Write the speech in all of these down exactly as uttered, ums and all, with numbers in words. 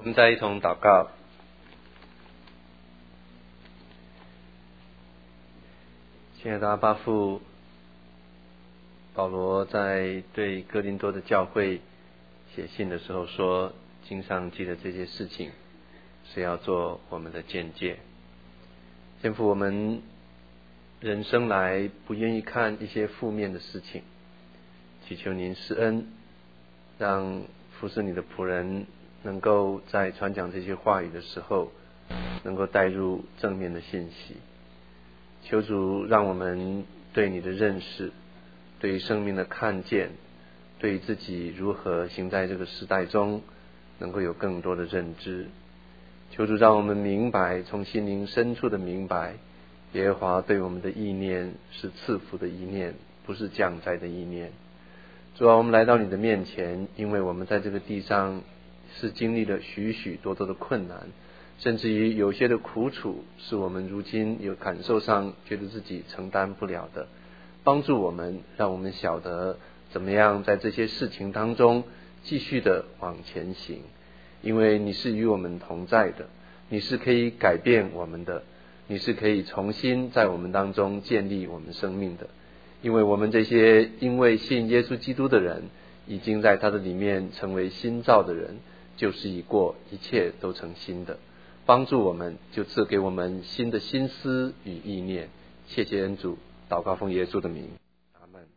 我们再一同祷告。亲爱的阿爸父，保罗在对哥林多的教会写信的时候说，经上记的这些事情是要做我们的鉴戒。天父，我们人生来不愿意看一些负面的事情，祈求您施恩，让服侍你的仆人能够在传讲这些话语的时候，能够带入正面的信息。求主让我们对你的认识，对于生命的看见，对于自己如何行在这个时代中，能够有更多的认知。求主让我们明白，从心灵深处的明白，耶和华对我们的意念是赐福的意念，不是降灾的意念。主啊，我们来到你的面前，因为我们在这个地上是经历了许许多多的困难，甚至于有些的苦楚是我们如今有感受上觉得自己承担不了的。帮助我们，让我们晓得怎么样在这些事情当中继续的往前行，因为你是与我们同在的，你是可以改变我们的，你是可以重新在我们当中建立我们生命的。因为我们这些因为信耶稣基督的人，已经在他的里面成为新造的人，旧事已过，一切都成新的。帮助我们，就赐给我们新的心思与意念。谢谢恩主，祷告奉耶稣的名，阿们。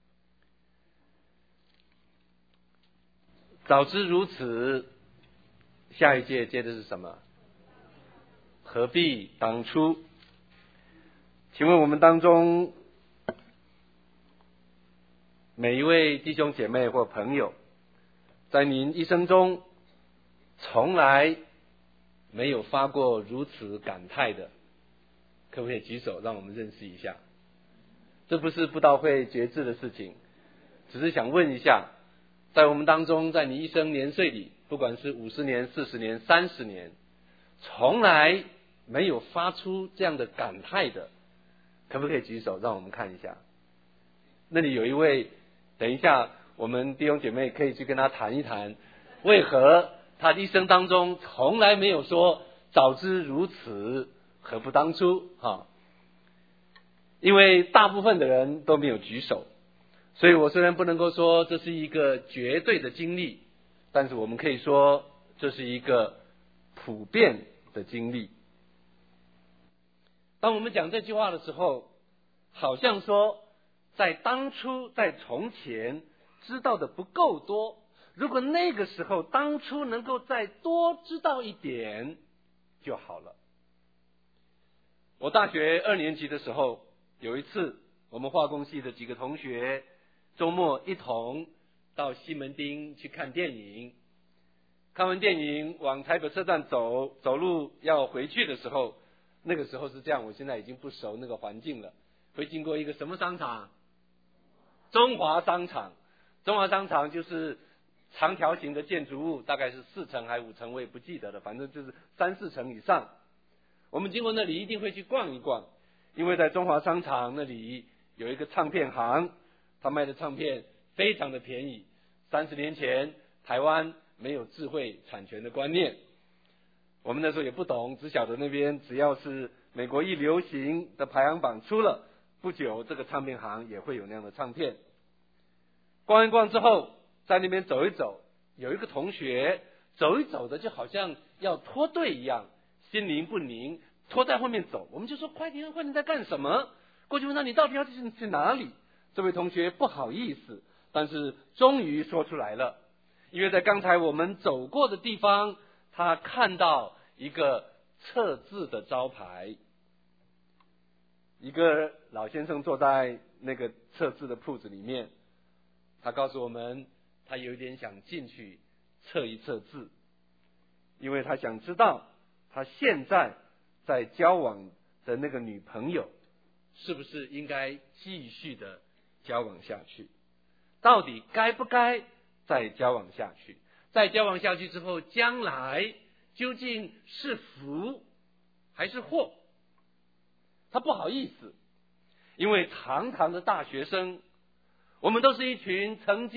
早知如此，下一届接的是什么？何必当初？请问我们当中每一位弟兄姐妹或朋友，在您一生中从来没有发过如此感慨的，可不可以举手让我们认识一下？这不是布道会决志的事情，只是想问一下，在我们当中，在你一生年岁里，不管是五十年、四十年、三十年，从来没有发出这样的感慨的，可不可以举手让我们看一下？那里有一位，等一下我们弟兄姐妹可以去跟他谈一谈，为何他的一生当中从来没有说早知如此何不当初哈？因为大部分的人都没有举手，所以我虽然不能够说这是一个绝对的经历，但是我们可以说这是一个普遍的经历。当我们讲这句话的时候，好像说在当初在从前知道的不够多，如果那个时候当初能够再多知道一点就好了。我大学二年级的时候，有一次我们化工系的几个同学周末一同到西门町去看电影，看完电影往台北车站走，走路要回去的时候，那个时候是这样，我现在已经不熟那个环境了，会经过一个什么商场？中华商场。中华商场就是长条形的建筑物，大概是四层还五层，我也不记得了，反正就是三四层以上。我们经过那里一定会去逛一逛，因为在中华商场那里有一个唱片行，他卖的唱片非常的便宜。三十年前台湾没有智慧产权的观念，我们那时候也不懂，只晓得那边只要是美国一流行的排行榜出了，不久这个唱片行也会有那样的唱片。逛一逛之后，在那边走一走，有一个同学走一走的就好像要脱队一样，心灵不宁，拖在后面走。我们就说快点快点，在干什么？过去问他你到底要去去哪里？这位同学不好意思，但是终于说出来了，因为在刚才我们走过的地方，他看到一个测字的招牌，一个老先生坐在那个测字的铺子里面，他告诉我们他有点想进去测一测字，因为他想知道他现在在交往的那个女朋友是不是应该继续的交往下去，到底该不该再交往下去，再交往下去之后将来究竟是福还是祸。他不好意思，因为堂堂的大学生，我们都是一群曾经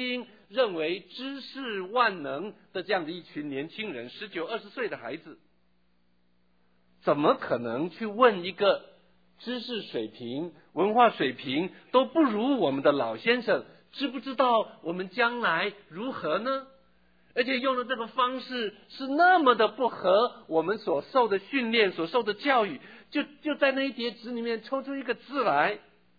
认为知识万能的这样的一群年轻人，十九二十岁的孩子，怎么可能去问一个知识水平、文化水平都不如我们的老先生，知不知道我们将来如何呢？而且用的这个方式是那么的不合我们所受的训练、所受的教育，就就在那一叠纸里面抽出一个字来。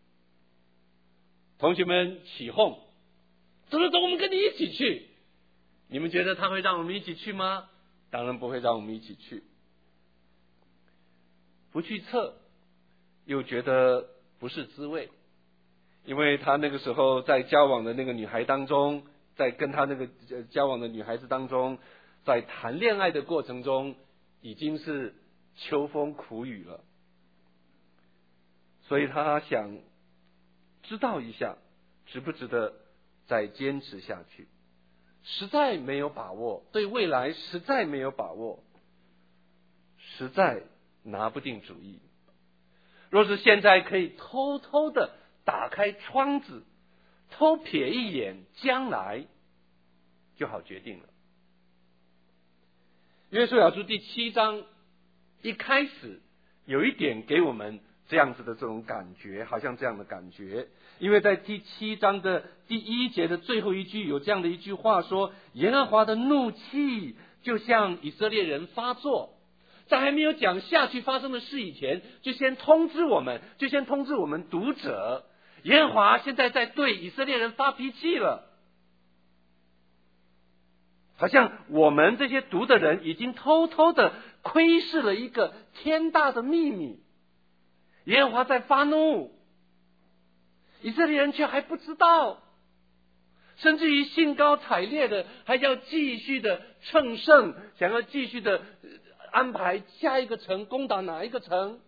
同学们起哄，走走走，我们跟你一起去。你们觉得他会让我们一起去吗？当然不会让我们一起去。不去测，又觉得不是滋味，因为他那个时候在交往的那个女孩当中，在跟他那个交往的女孩子当中，在谈恋爱的过程中，已经是秋风苦雨了。所以他想知道一下，值不值得再坚持下去。实在没有把握，对未来实在没有把握，实在拿不定主意。若是现在可以偷偷的打开窗子，偷瞥一眼将来，就好决定了。约书亚书第七章一开始有一点给我们这样子的这种感觉，好像这样的感觉，因为在第七章的第一节的最后一句有这样的一句话说，耶和华的怒气就向以色列人发作。在还没有讲下去发生的事以前，就先通知我们，就先通知我们读者，耶和华现在在对以色列人发脾气了。好像我们这些读的人已经偷偷的窥视了一个天大的秘密，耶和华在发怒，以色列人却还不知道，甚至于兴高采烈的还要继续的乘胜，想要继续的安排下一个城攻打哪一个城。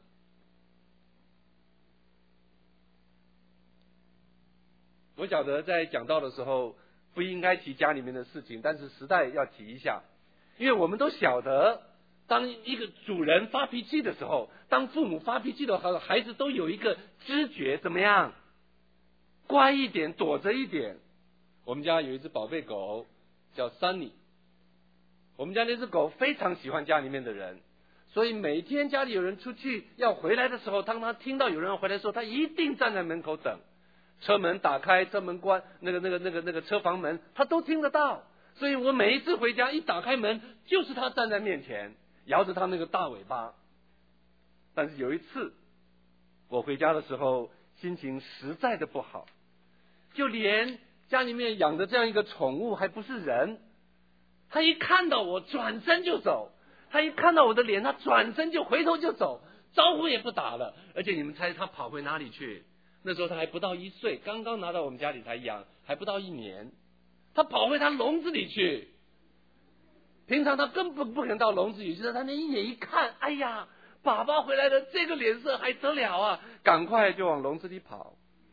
我晓得在讲道的时候不应该提家里面的事情，但是实在要提一下，因为我们都晓得，当一个主人发脾气的时候，当父母发脾气的时候，孩子都有一个知觉，怎么样？乖一点，躲着一点。我们家有一只宝贝狗叫 Sunny， 我们家那只狗非常喜欢家里面的人，所以每天家里有人出去要回来的时候，当他听到有人要回来的时候，他一定站在门口等。车门打开，车门关，那个那个那个那个车房门，他都听得到。所以我每一次回家一打开门，就是他站在面前，摇着他那个大尾巴。但是有一次我回家的时候，心情实在的不好，就连家里面养的这样一个宠物还不是人，他一看到我转身就走，他一看到我的脸，他转身就回头就走，招呼也不打了。而且你们猜他跑回哪里去？那时候他还不到一岁，刚刚拿到我们家里才养，还不到一年，他跑回他笼子里去。平常他根本不肯到笼子里去，他那一眼一看，哎呀，爸爸回来了，这个脸色还得了啊，赶快就往笼子里跑。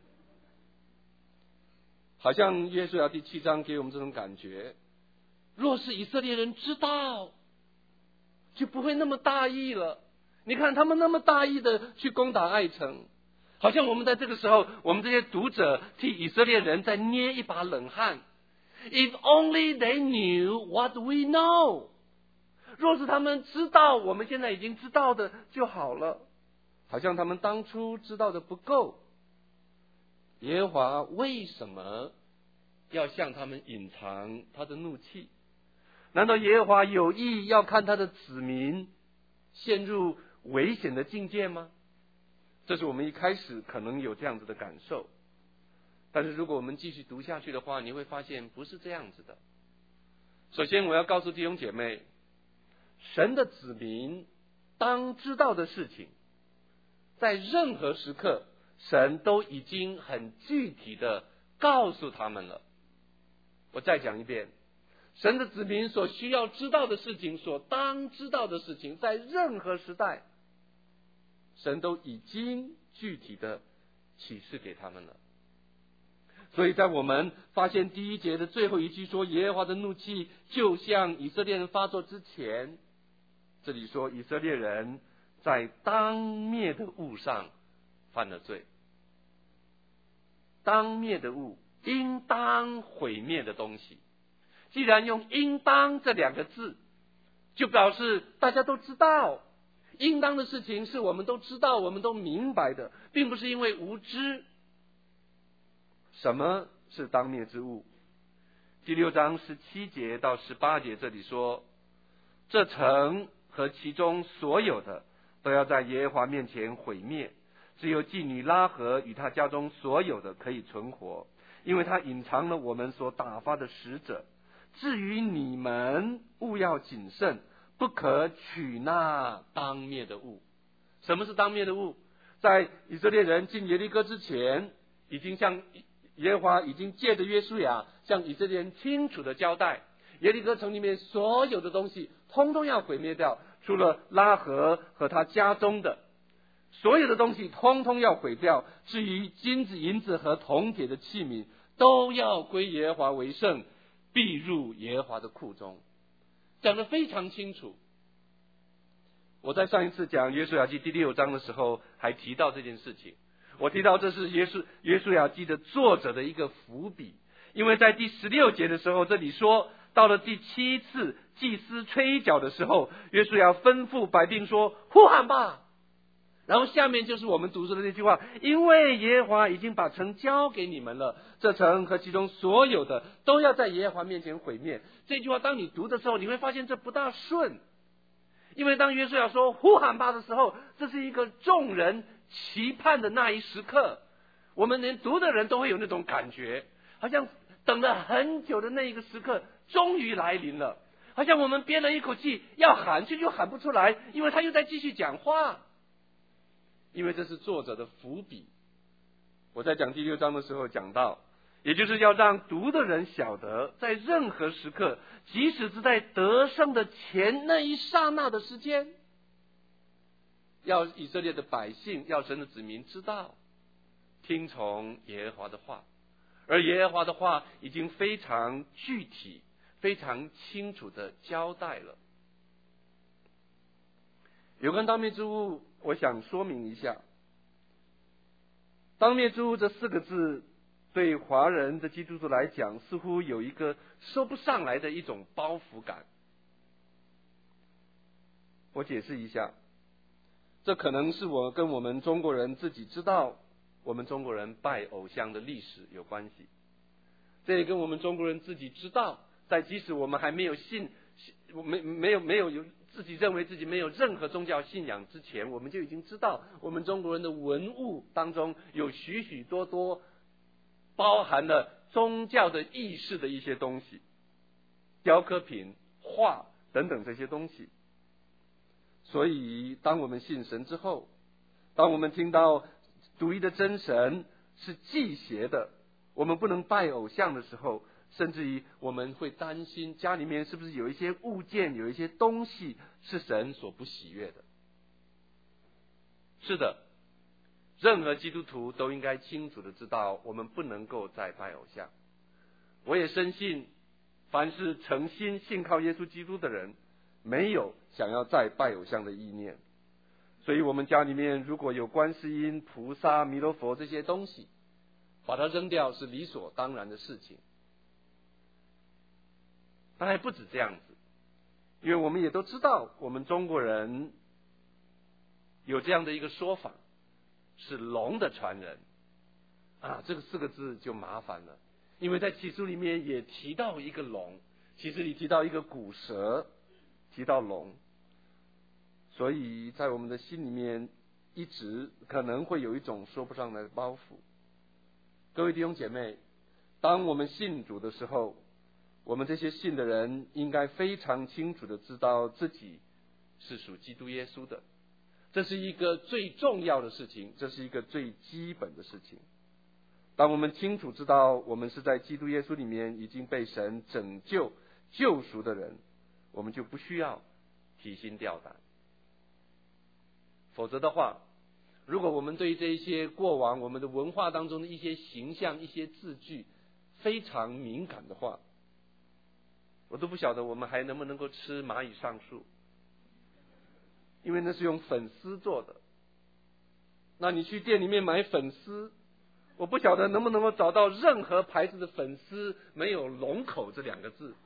好像约书亚第七章给我们这种感觉，若是以色列人知道，就不会那么大意了。你看他们那么大意的去攻打爱城，好像我们在这个时候，我们这些读者替以色列人在捏一把冷汗。If only they knew what we know， 若是他们知道我们现在已经知道的就好了。好像他们当初知道的不够。耶和华为什么要向他们隐藏他的怒气？难道耶和华有意要看他的子民陷入危险的境界吗？这是我们一开始可能有这样子的感受，但是如果我们继续读下去的话，你会发现不是这样子的。首先我要告诉弟兄姐妹，神的子民当知道的事情，在任何时刻神都已经很具体的告诉他们了。我再讲一遍，神的子民所需要知道的事情，所当知道的事情，在任何时代神都已经具体的启示给他们了。所以在我们发现第一节的最后一句说耶和华的怒气就向以色列人发作之前，这里说以色列人在当灭的物上犯了罪。当灭的物应当毁灭的东西。既然用应当这两个字，就表示大家都知道，应当的事情是我们都知道，我们都明白的，并不是因为无知。什么是当灭之物？第六章十七节到十八节这里说，这城和其中所有的都要在耶和华面前毁灭，只有妓女拉合与他家中所有的可以存活，因为他隐藏了我们所打发的使者。至于你们，务要谨慎，不可取那当灭的物。什么是当灭的物？在以色列人进耶利哥之前，已经向耶和华已经借着约书亚向以色列人清楚的交代，耶利哥城里面所有的东西通通要毁灭掉，除了拉合和他家中的所有的东西通通要毁掉。至于金子银子和铜铁的器皿，都要归耶和华为圣，必入耶和华的库中。讲得非常清楚。我在上一次讲约书亚记第六章的时候还提到这件事情，我提到这是约书约书亚记的作者的一个伏笔。因为在第十六节的时候，这里说到了第七次祭司吹角的时候，约书亚吩咐百姓说，呼喊吧。然后下面就是我们读出的那句话，因为耶和华已经把城交给你们了，这城和其中所有的都要在耶和华面前毁灭。这句话当你读的时候，你会发现这不大顺。因为当约书亚说呼喊吧的时候，这是一个众人期盼的那一时刻，我们连读的人都会有那种感觉，好像等了很久的那一个时刻终于来临了，好像我们憋了一口气要喊却又喊不出来，因为他又在继续讲话。因为这是作者的伏笔。我在讲第六章的时候讲到，也就是要让读的人晓得，在任何时刻，即使是在得胜的前那一刹那的时间，要以色列的百姓，要神的子民知道，听从耶和华的话。而耶和华的话已经非常具体、非常清楚的交代了。有关当灭之物，我想说明一下，当灭之物这四个字对华人的基督徒来讲，似乎有一个说不上来的一种包袱感。我解释一下，这可能是我跟我们中国人自己知道我们中国人拜偶像的历史有关系，这也跟我们中国人自己知道，在即使我们还没有信没没有没有有自己认为自己没有任何宗教信仰之前，我们就已经知道我们中国人的文物当中有许许多多包含了宗教的意识的一些东西，雕刻品、画等等这些东西。所以当我们信神之后，当我们听到独一的真神是忌邪的，我们不能拜偶像的时候，甚至于我们会担心家里面是不是有一些物件，有一些东西是神所不喜悦的。是的，任何基督徒都应该清楚的知道，我们不能够再拜偶像。我也深信，凡是诚心信靠耶稣基督的人，没有想要再拜偶像的意念。所以我们家里面如果有观世音、菩萨、弥勒佛这些东西，把它扔掉是理所当然的事情。但还不止这样子，因为我们也都知道，我们中国人有这样的一个说法，是龙的传人啊，这个四个字就麻烦了，因为在启示里面也提到一个龙，启示里提到一个古蛇，提到龙，所以在我们的心里面一直可能会有一种说不上来的包袱。各位弟兄姐妹，当我们信主的时候，我们这些信的人应该非常清楚的知道自己是属基督耶稣的，这是一个最重要的事情，这是一个最基本的事情。当我们清楚知道我们是在基督耶稣里面已经被神拯救救赎的人，我们就不需要提心吊胆。否则的话，如果我们对这一些过往我们的文化当中的一些形象、一些字句非常敏感的话，我都不晓得我们还能不能够吃蚂蚁上树，因为那是用粉丝做的。那你去店里面买粉丝， 我不晓得能不能够找到任何牌子的粉丝没有龙口这两个字。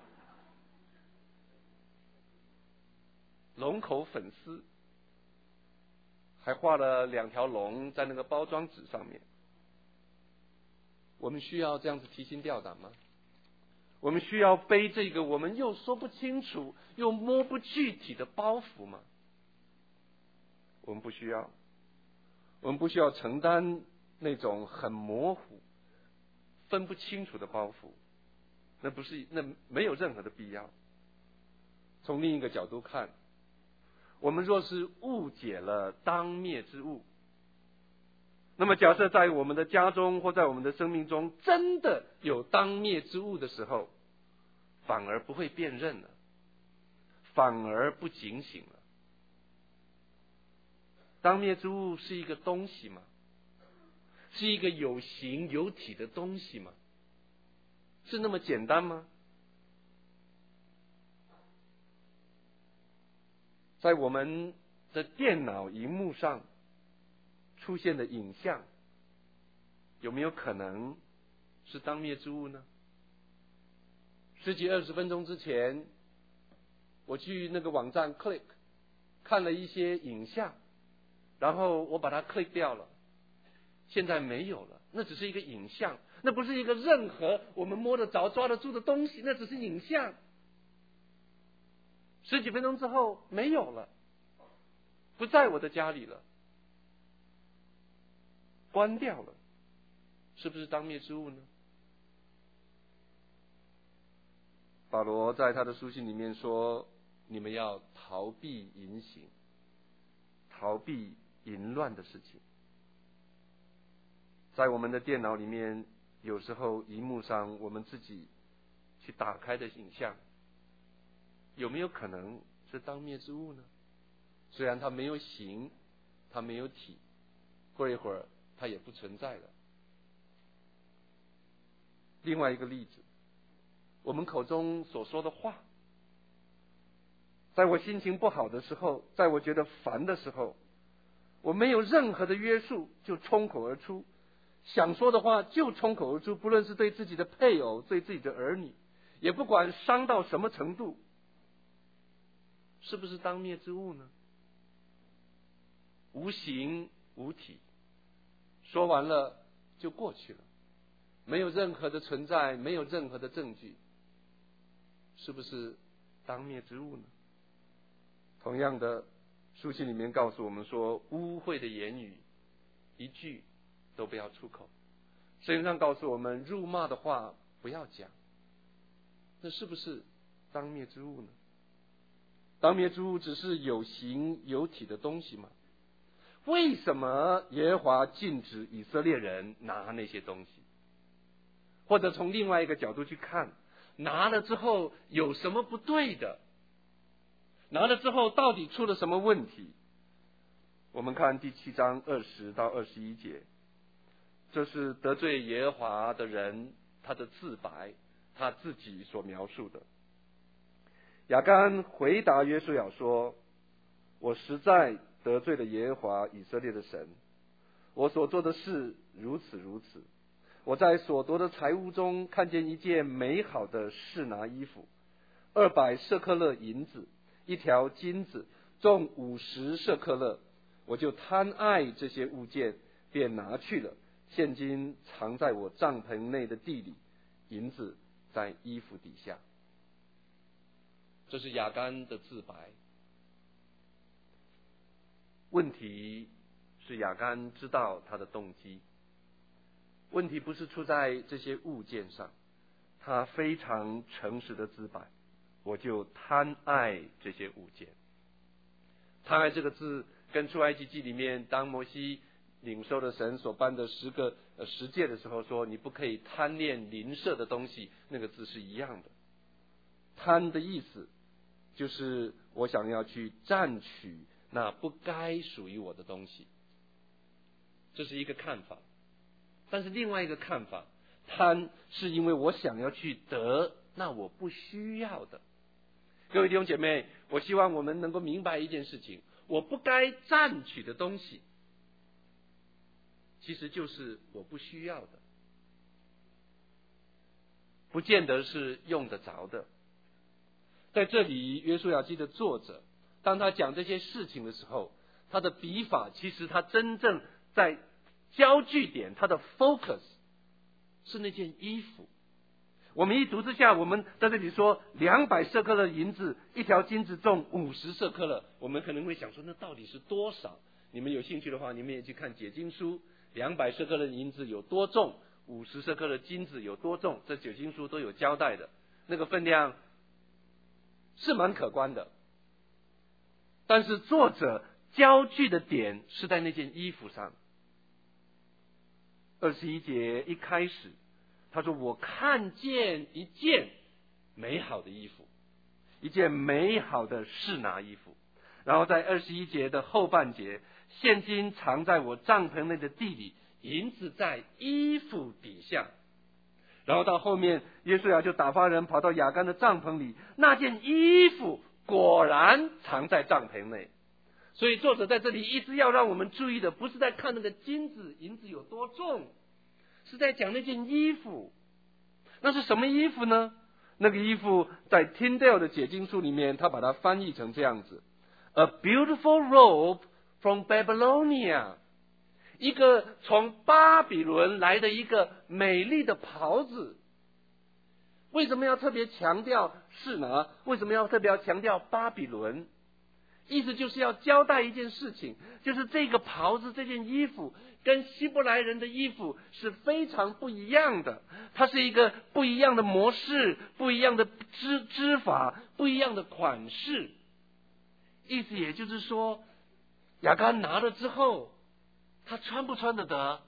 龙口粉丝，还画了两条龙在那个包装纸上面。我们需要这样子提心吊胆吗？我们需要背这个我们又说不清楚又摸不具体的包袱吗？我们不需要。我们不需要承担那种很模糊分不清楚的包袱，那不是那没有任何的必要。从另一个角度看，我们若是误解了当灭之物，那么假设在我们的家中或在我们的生命中真的有当灭之物的时候，反而不会辨认了，反而不警醒了。当灭之物是一个东西吗？是一个有形有体的东西吗？是那么简单吗？在我们的电脑荧幕上出现的影像，有没有可能是当灭之物呢？十几二十分钟之前，我去那个网站 click 看了一些影像，然后我把它 click 掉了，现在没有了，那只是一个影像，那不是一个任何我们摸得着抓得住的东西，那只是影像。十几分钟之后没有了，不在我的家里了，关掉了，是不是当灭之物呢？保罗在他的书信里面说，你们要逃避淫行，逃避淫乱的事情。在我们的电脑里面，有时候荧幕上我们自己去打开的影像，有没有可能是当灭之物呢？虽然它没有形，它没有体，过一会儿它也不存在了。另外一个例子，我们口中所说的话，在我心情不好的时候，在我觉得烦的时候，我没有任何的约束就冲口而出，想说的话就冲口而出，不论是对自己的配偶，对自己的儿女，也不管伤到什么程度，是不是当灭之物呢？无形无体，说完了就过去了，没有任何的存在，没有任何的证据，是不是当灭之物呢？同样的，书信里面告诉我们说，污秽的言语一句都不要出口。圣经上告诉我们，辱骂的话不要讲，那是不是当灭之物呢？当灭之物只是有形有体的东西吗？为什么耶和华禁止以色列人拿那些东西？或者从另外一个角度去看，拿了之后有什么不对的？拿了之后到底出了什么问题？我们看第七章二十到二十一节，这是得罪耶和华的人他的自白，他自己所描述的。亚干回答约书亚说，我实在得罪了耶和华以色列的神，我所做的事如此如此。我在所得的财物中看见一件美好的示拿衣服，二百舍克勒银子，一条金子，重五十舍克勒，我就贪爱这些物件，便拿去了。现今藏在我帐篷内的地里，银子在衣服底下。这是亚干的自白。问题是亚干知道他的动机，问题不是出在这些物件上，他非常诚实的自白，我就贪爱这些物件。贪爱这个字跟出埃及记里面当摩西领受了神所颁的十个呃十诫的时候说你不可以贪恋邻舍的东西，那个字是一样的。贪的意思就是我想要去占取那不该属于我的东西，这是一个看法。但是另外一个看法，贪是因为我想要去得那我不需要的。各位弟兄姐妹，我希望我们能够明白一件事情，我不该占取的东西， 其实就是我不需要的，不见得是用得着的。在这里，约书亚记的作者，当他讲这些事情的时候，他的笔法其实他真正在焦距点，他的 focus 是那件衣服。我们一读之下，我们在这里说两百舍客勒银子，一条金子重五十舍客勒，我们可能会想说，那到底是多少？你们有兴趣的话，你们也去看解经书，两百舍客勒银子有多重，五十舍客勒金子有多重，这解经书都有交代的，那个分量是蛮可观的。但是作者焦距的点是在那件衣服上。二十一节一开始他说，我看见一件美好的衣服，一件美好的示拿衣服。然后在二十一节的后半节，现今藏在我帐篷内的地里，银子在衣服底下。然后到后面，约书亚就打发人跑到亚干的帐篷里，那件衣服果然藏在帐篷内。所以作者在这里一直要让我们注意的，不是在看那个金子银子有多重，是在讲那件衣服。那是什么衣服呢？那个衣服在 Tyndale 的解经书里面，他把它翻译成这样子： A beautiful robe from Babylonia， 一个从巴比伦来的一个美丽的袍子。为什么要特别强调示拿？为什么要特别要强调巴比伦？意思就是要交代一件事情，就是这个袍子这件衣服跟希伯来人的衣服是非常不一样的，它是一个不一样的模式，不一样的织织法，不一样的款式。意思也就是说，亚干拿了之后，他穿不穿得得？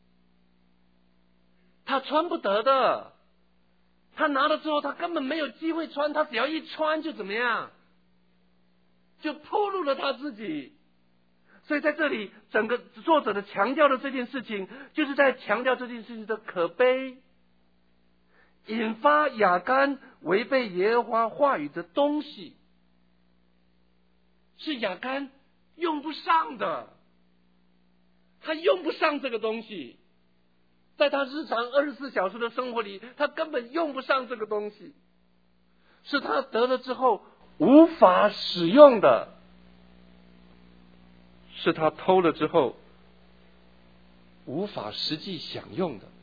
他穿不得的。他拿了之后，他根本没有机会穿，他只要一穿就怎么样？就暴露了他自己。所以在这里，整个作者的强调的这件事情，就是在强调这件事情的可悲，引发亚干违背耶和华话语的东西，是亚干用不上的，他用不上这个东西，在他日常二十四小时的生活里，他根本用不上这个东西，是他得了之后无法使用的，是他偷了之后无法实际享用的。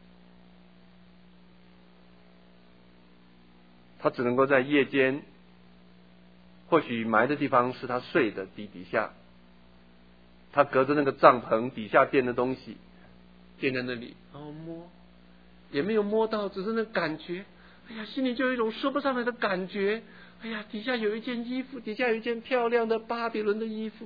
他只能够在夜间，或许埋的地方是他睡的地底下，他隔着那个帐篷底下垫的东西垫在那里，然后摸也没有摸到，只是那感觉，哎呀，心里就有一种说不上来的感觉。哎呀，底下有一件衣服，底下有一件漂亮的巴比伦的衣服。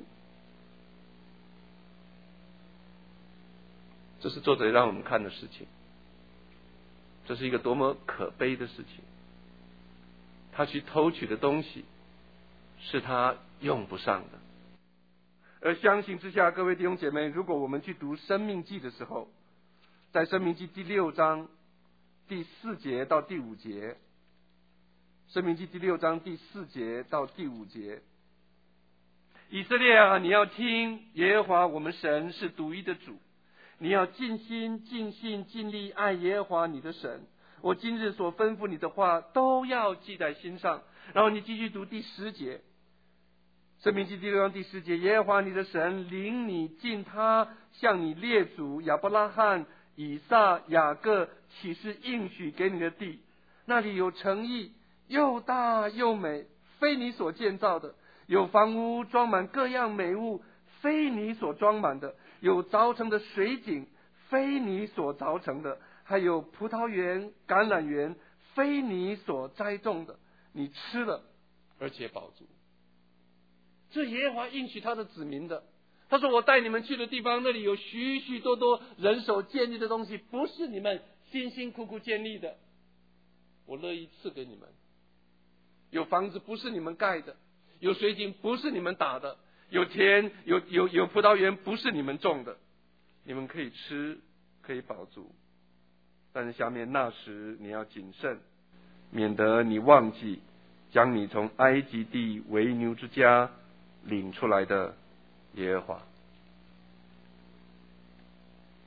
这是作者让我们看的事情，这是一个多么可悲的事情。他去偷取的东西是他用不上的。而相信之下，各位弟兄姐妹，如果我们去读申命记的时候，在申命记第六章第四节到第五节，申命记第六章第四节到第五节，以色列啊，你要听，耶和华我们神是独一的主，你要尽心尽性尽力爱耶和华你的神，我今日所吩咐你的话都要记在心上。然后你继续读第十节，申命记第六章第十节，耶和华你的神领你进他向你列祖亚伯拉罕、以撒、雅各起誓应许给你的地，那里有城邑，又大又美，非你所建造的；有房屋装满各样美物，非你所装满的；有凿成的水井，非你所凿成的；还有葡萄园、橄榄园，非你所栽种的。你吃了，而且饱足。这耶和华应许他的子民的。他说，我带你们去的地方，那里有许许多多人手建立的东西，不是你们辛辛苦苦建立的，我乐意赐给你们。有房子不是你们盖的，有水井不是你们打的，有田有有有葡萄园不是你们种的，你们可以吃，可以饱足。但是下面那时你要谨慎，免得你忘记将你从埃及地为牛之家领出来的耶和华。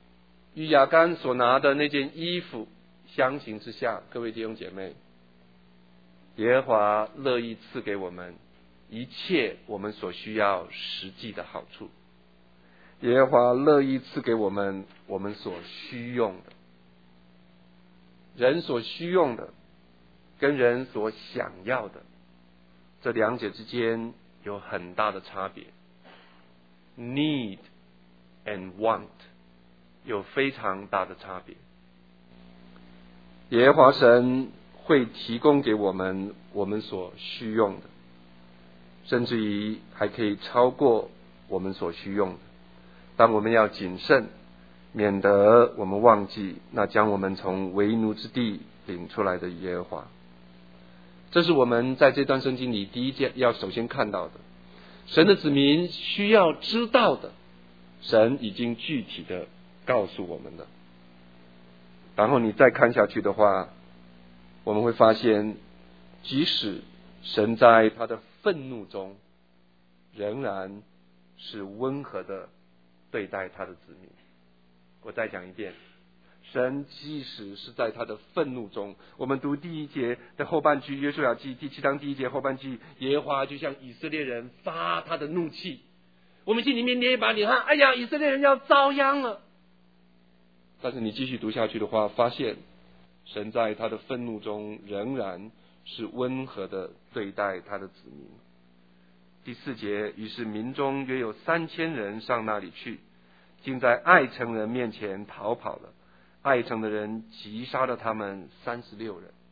与亚干所拿的那件衣服相形之下，各位弟兄姐妹，耶和华乐意赐给我们一切我们所需要实际的好处。耶和华乐意赐给我们我们所需用的。人所需用的跟人所想要的，这两者之间有很大的差别。 Need and want 有非常大的差别。耶和华神会提供给我们我们所需用的，甚至于还可以超过我们所需用的，但我们要谨慎，免得我们忘记那将我们从为奴之地领出来的耶和华。这是我们在这段圣经里第一件要首先看到的，神的子民需要知道的，神已经具体的告诉我们了。然后你再看下去的话，我们会发现，即使神在他的愤怒中，仍然是温和的对待他的子民。我再讲一遍，神即使是在他的愤怒中，我们读第一节的后半句，约书亚记第七章第一节后半句，耶和华就向以色列人发他的怒气，我们心里面捏一把冷汗，哎呀，以色列人要遭殃了。但是你继续读下去的话，发现神在他的愤怒中仍然是温和的对待他的子民。第四节，于是民中约有三千人上那里去，竟在爱城人面前逃跑了，爱城的人击杀了他们三十六人。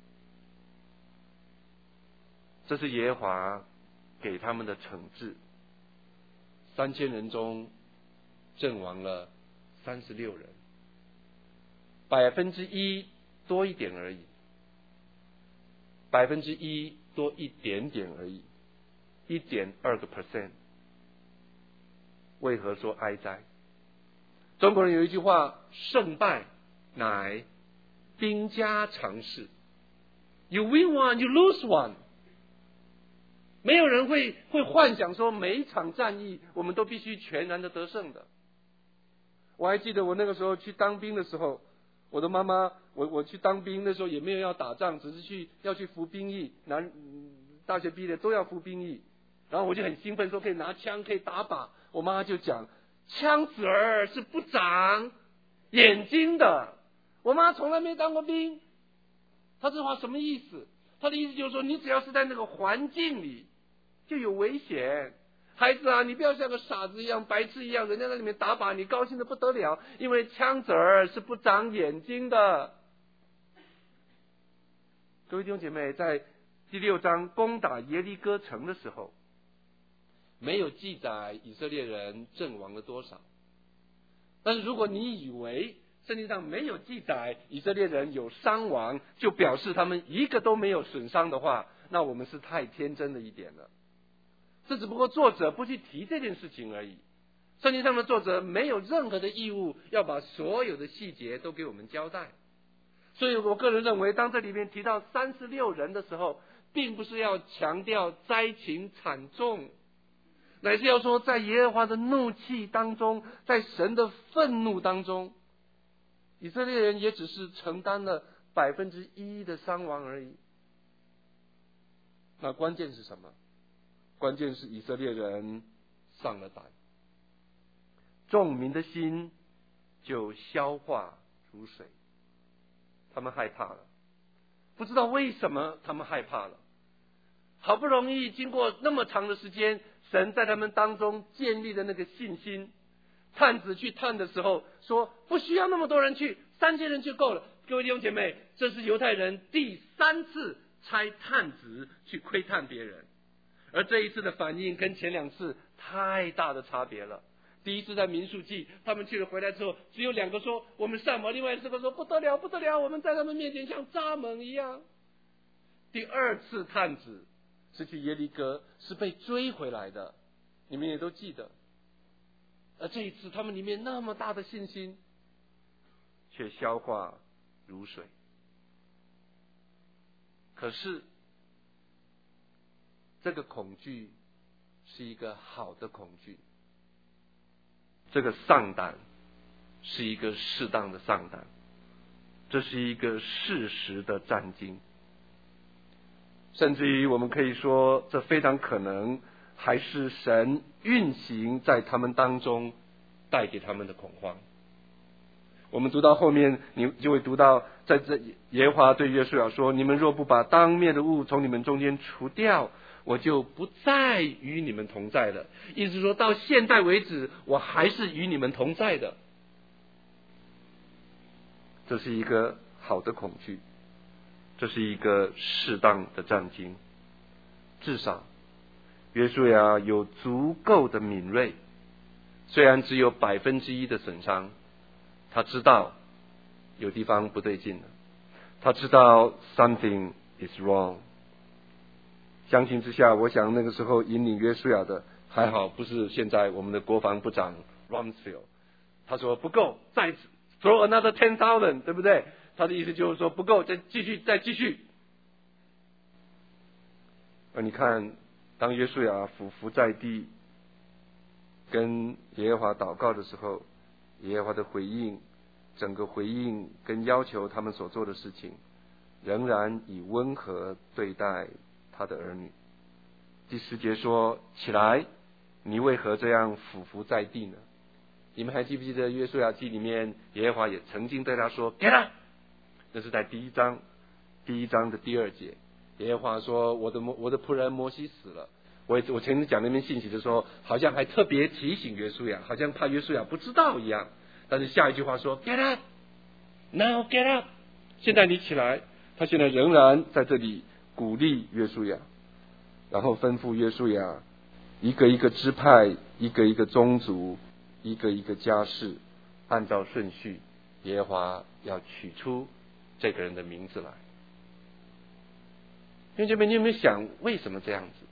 这是耶和华给他们的惩治，三千人中阵亡了三十六人，百分之一多一点而已，百分之一多一点点而已，一点二个 percent。为何说哀哉？中国人有一句话，胜败乃兵家常事。You win one, you lose one。没有人会会幻想说每一场战役我们都必须全然的得胜的。我还记得我那个时候去当兵的时候，我的妈妈，我我去当兵那时候也没有要打仗，只是去要去服兵役，男大学毕业都要服兵役，然后我就很兴奋说可以拿枪可以打靶，我妈就讲枪子儿是不长眼睛的。我妈从来没当过兵，她这话什么意思？她的意思就是说，你只要是在那个环境里就有危险。孩子啊，你不要像个傻子一样白痴一样，人家在里面打靶你高兴的不得了，因为枪子儿是不长眼睛的。各位弟兄姐妹，在第六章攻打耶利哥城的时候，没有记载以色列人阵亡了多少，但是如果你以为圣经上没有记载以色列人有伤亡，就表示他们一个都没有损伤的话，那我们是太天真了一点了。这只不过作者不去提这件事情而已，圣经上的作者没有任何的义务要把所有的细节都给我们交代。所以我个人认为，当这里面提到三十六人的时候，并不是要强调灾情惨重，乃是要说在耶和华的怒气当中，在神的愤怒当中，以色列人也只是承担了百分之一的伤亡而已。那关键是什么？关键是以色列人丧了胆，众民的心就消化如水，他们害怕了，不知道为什么他们害怕了。好不容易经过那么长的时间，神在他们当中建立的那个信心，探子去探的时候说不需要那么多人去，三千人就够了。各位弟兄姐妹，这是犹太人第三次差探子去窥探别人，而这一次的反应跟前两次太大的差别了。第一次在民数记，他们去了回来之后，只有两个说我们上马，另外四个说不得了不得了，我们在他们面前像蚱蜢一样。第二次探子是去耶利哥，是被追回来的，你们也都记得。而这一次他们里面那么大的信心，却消化如水。可是这个恐惧是一个好的恐惧，这个丧胆是一个适当的丧胆，这是一个事实的战惊。甚至于我们可以说，这非常可能还是神运行在他们当中带给他们的恐慌。我们读到后面，你就会读到，在这耶和华对约书亚说：你们若不把当灭的物从你们中间除掉，我就不再与你们同在了。意思是说，到现在为止，我还是与你们同在的。这是一个好的恐惧，这是一个适当的战惊。至少约书亚有足够的敏锐，虽然只有百分之一的损伤，他知道有地方不对劲了，他知道 something is wrong。 相形之下，我想那个时候引领约书亚的还好不是现在我们的国防部长 Rumsfeld， 他说不够，再 throw another ten thousand， 对不对？他的意思就是说不够，再继续再继续。而你看，当约书亚俯伏在地跟耶和华祷告的时候，耶和华的回应，整个回应跟要求他们所做的事情，仍然以温和对待他的儿女。第十节说：起来，你为何这样俯伏在地呢？你们还记不记得约书亚记里面，耶和华也曾经对他说 Get up， 那是在第一章第一章的第二节。耶和华说：我的我的仆人摩西死了。我我前面讲那篇信息的时候，好像还特别提醒约书亚，好像怕约书亚不知道一样。但是下一句话说 Get up now, get up， 现在你起来。他现在仍然在这里鼓励约书亚，然后吩咐约书亚一个一个支派，一个一个宗族，一个一个家室，按照顺序，耶和华要取出这个人的名字来。弟兄姐妹，你有没有想为什么这样子？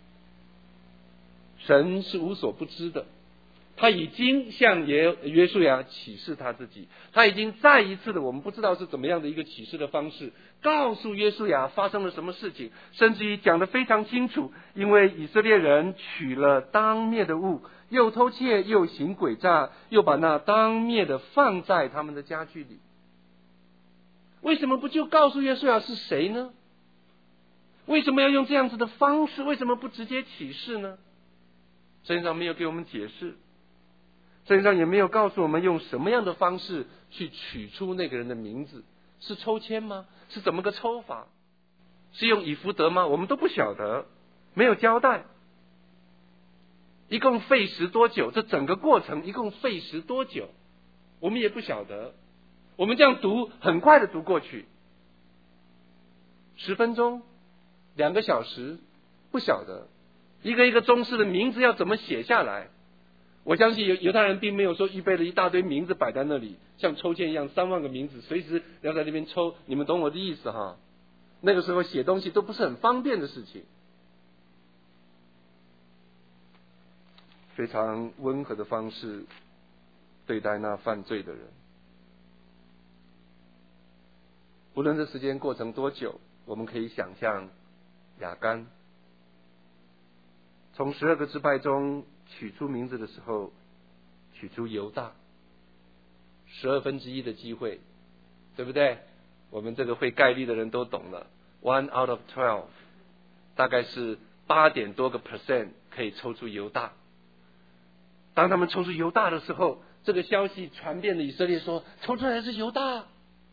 神是无所不知的，他已经向耶约书亚启示他自己，他已经再一次的，我们不知道是怎么样的一个启示的方式，告诉约书亚发生了什么事情，甚至于讲得非常清楚。因为以色列人取了当灭的物，又偷窃，又行诡诈，又把那当灭的放在他们的家具里。为什么不就告诉约书亚是谁呢？为什么要用这样子的方式？为什么不直接启示呢？圣经上没有给我们解释，圣经上也没有告诉我们用什么样的方式去取出那个人的名字，是抽签吗？是怎么个抽法？是用以弗得吗？我们都不晓得，没有交代。一共费时多久？这整个过程一共费时多久？我们也不晓得。我们这样读，很快的读过去，十分钟，两个小时，不晓得。一个一个宗室的名字要怎么写下来？我相信犹犹太人并没有说预备了一大堆名字摆在那里，像抽签一样，三万个名字随时要在那边抽。你们懂我的意思哈？那个时候写东西都不是很方便的事情。非常温和的方式对待那犯罪的人。无论这时间过程多久，我们可以想象亚干从十二个支派中取出名字的时候，取出犹大，十二分之一的机会，对不对？我们这个会概率的人都懂了 ，one out of twelve， 大概是八点多个 percent 可以抽出犹大。当他们抽出犹大的时候，这个消息传遍了以色列说，抽出来的是犹大。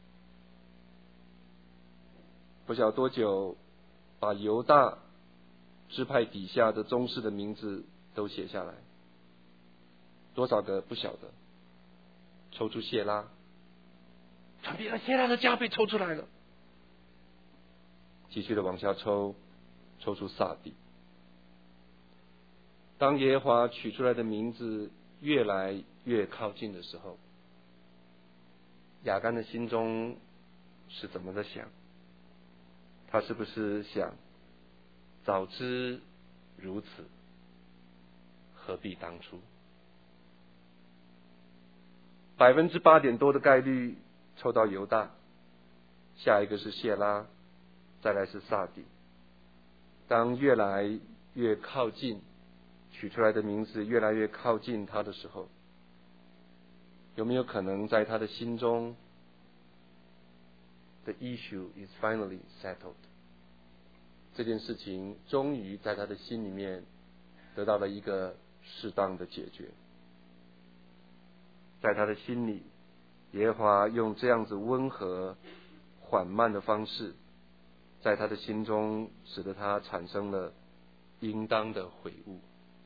不晓得多久，把犹大支派底下的宗室的名字都写下来，多少个不晓得。抽出谢拉，传遍了谢拉的家被抽出来了，继续的往下抽，抽出撒底。当耶和华取出来的名字越来越靠近的时候，亚干的心中是怎么的想？他是不是想，早知如此，何必当初？百分之八点多的概率抽到犹大，下一个是谢拉，再来是撒底。当越来越靠近，取出来的名字越来越靠近他的时候， 有没有可能在他的心中 The issue is finally settled， 这件事情终于在他的心里面得到了一个适当的解决。在他的心里，耶和华用这样子温和缓慢的方式，在他的心中使得他产生了应当的悔悟。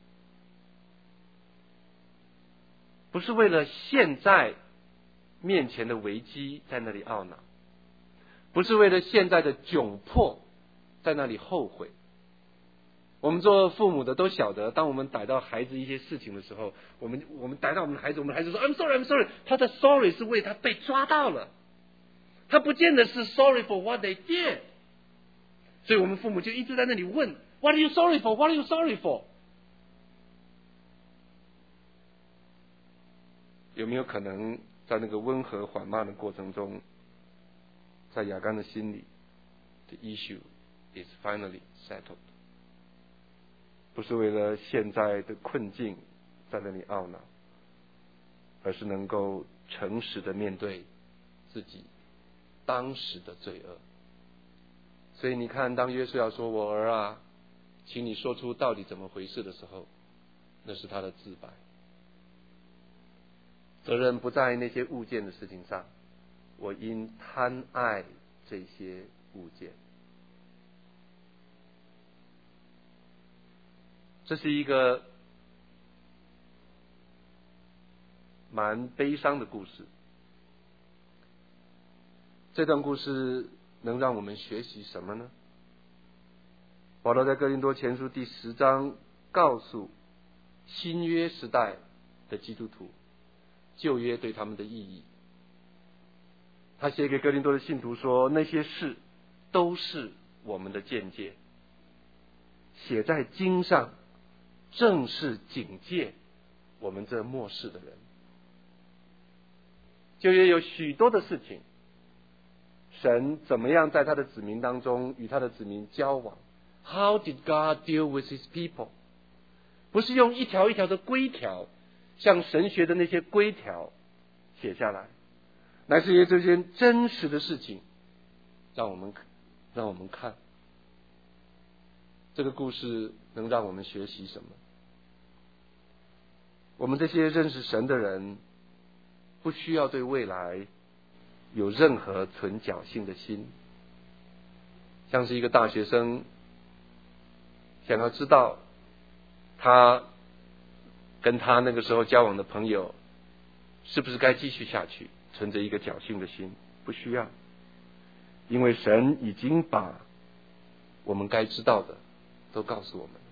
不是为了现在面前的危机在那里懊恼，不是为了现在的窘迫在那里后悔。我们做父母的都晓得，当我们逮到孩子一些事情的时候，我们我们逮到我们的孩子，我们的孩子说 I'm sorry I'm sorry， 他的 sorry 是为他被抓到了，他不见得是 sorry for what they did。 所以我们父母就一直在那里问 What are you sorry for? What are you sorry for? 有没有可能在那个温和缓慢的过程中，在亚干的心里 The issue is finally settled， 不是为了现在的困境在那里懊恼，而是能够诚实的面对自己当时的罪恶。所以你看，当约瑟要说我儿啊，请你说出到底怎么回事的时候，那是他的自白。责任不在那些物件的事情上，我因贪爱这些物件。这是一个蛮悲伤的故事。这段故事能让我们学习什么呢？保罗在哥林多前书第十章告诉新约时代的基督徒旧约对他们的意义。他写给哥林多的信徒说，那些事都是我们的见解，写在经上，正是警戒我们这末世的人。旧约有许多的事情，神怎么样在他的子民当中与他的子民交往， How did God deal with his people？ 不是用一条一条的规条，像神学的那些规条写下来，乃是以这些真实的事情让我们让我们看。这个故事能让我们学习什么？我们这些认识神的人，不需要对未来有任何存侥幸的心。像是一个大学生想要知道他跟他那个时候交往的朋友是不是该继续下去，存着一个侥幸的心，不需要，因为神已经把我们该知道的都告诉我们。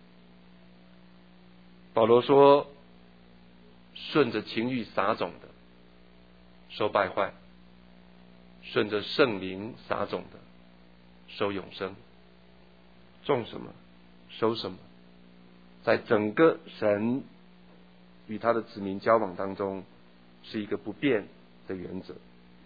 保罗说，顺着情欲撒种的收败坏，顺着圣灵撒种的收永生。种什么收什么，在整个神与他的子民交往当中是一个不变的原则。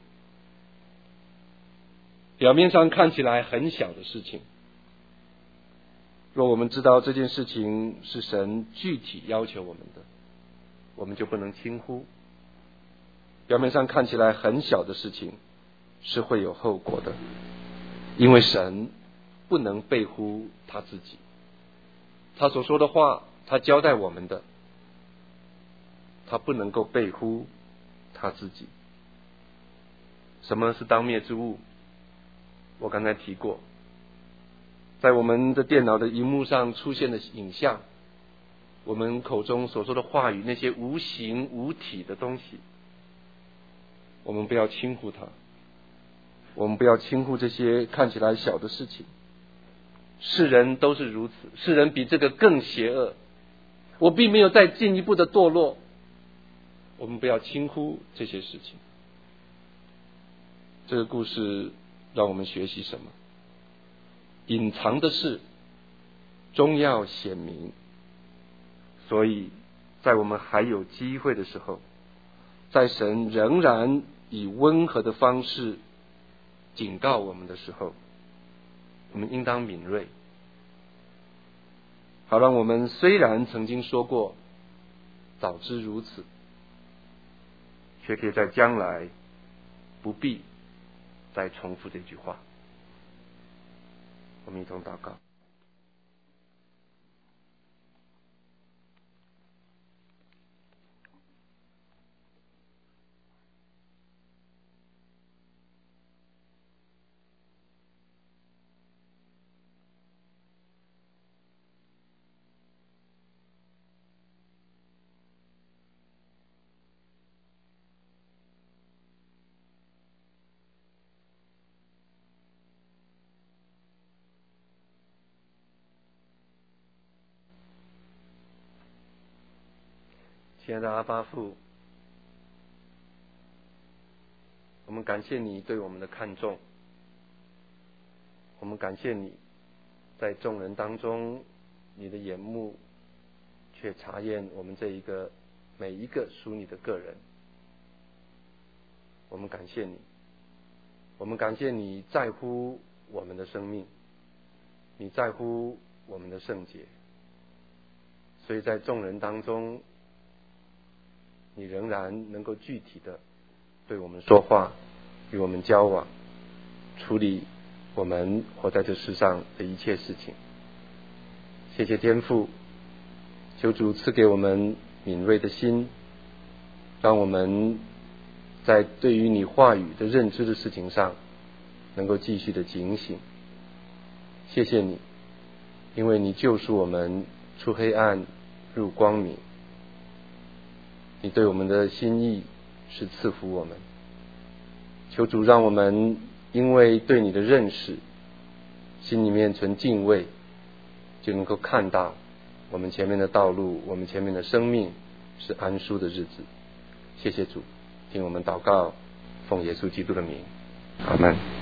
表面上看起来很小的事情，若我们知道这件事情是神具体要求我们的，我们就不能轻忽。表面上看起来很小的事情是会有后果的，因为神不能背乎他自己，他所说的话，他交代我们的，他不能够背乎他自己。什么是当灭之物？我刚才提过，在我们的电脑的荧幕上出现的影像，我们口中所说的话语，那些无形无体的东西，我们不要轻忽它，我们不要轻忽这些看起来小的事情。世人都是如此，世人比这个更邪恶，我并没有再进一步的堕落，我们不要轻忽这些事情。这个故事让我们学习什么？隐藏的事终要显明，所以在我们还有机会的时候，在神仍然以温和的方式警告我们的时候，我们应当敏锐，好让我们虽然曾经说过早知如此， 却可以在将来不必再重复这句话。我们一同祷告。亲爱的阿爸父，我们感谢你对我们的看重，我们感谢你在众人当中，你的眼目却察验我们这一个每一个属你的个人。我们感谢你，我们感谢你在乎我们的生命，你在乎我们的圣洁，所以在众人当中，你仍然能够具体的对我们说话，与我们交往，处理我们活在这世上的一切事情。谢谢天父，求主赐给我们敏锐的心，让我们在对于你话语的认知的事情上能够继续的警醒。谢谢你，因为你救赎我们出黑暗入光明，你对我们的心意是赐福我们。求主让我们因为对你的认识，心里面存敬畏，就能够看到我们前面的道路，我们前面的生命是安舒的日子。谢谢主，听我们祷告，奉耶稣基督的名，阿们。